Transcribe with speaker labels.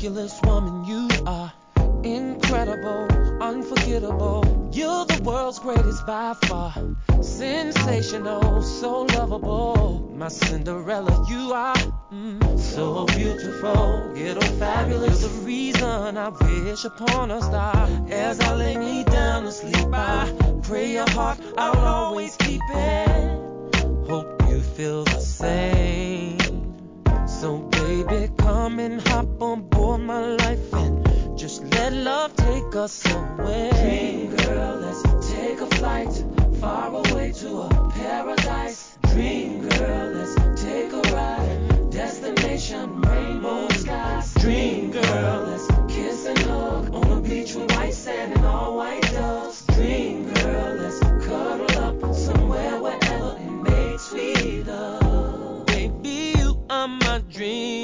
Speaker 1: miraculous woman you are. Incredible, unforgettable. You're the world's greatest by far. Sensational, so lovable. My Cinderella, you are so beautiful, little fabulous. You're the reason I wish upon a star. As I lay me down to sleep, I pray your heart I'll always keep it. Hope you feel the same. So baby, come and hop on board my life and just let love take us away. Dream girl, let's take a flight far away to a paradise. Dream girl, let's take a ride. Destination rainbow skies. Dream girl, let's kiss and hug on a beach with white sand and all white doves. Dream girl, let's cuddle up somewhere wherever it makes sweet love. Baby, you are my dream.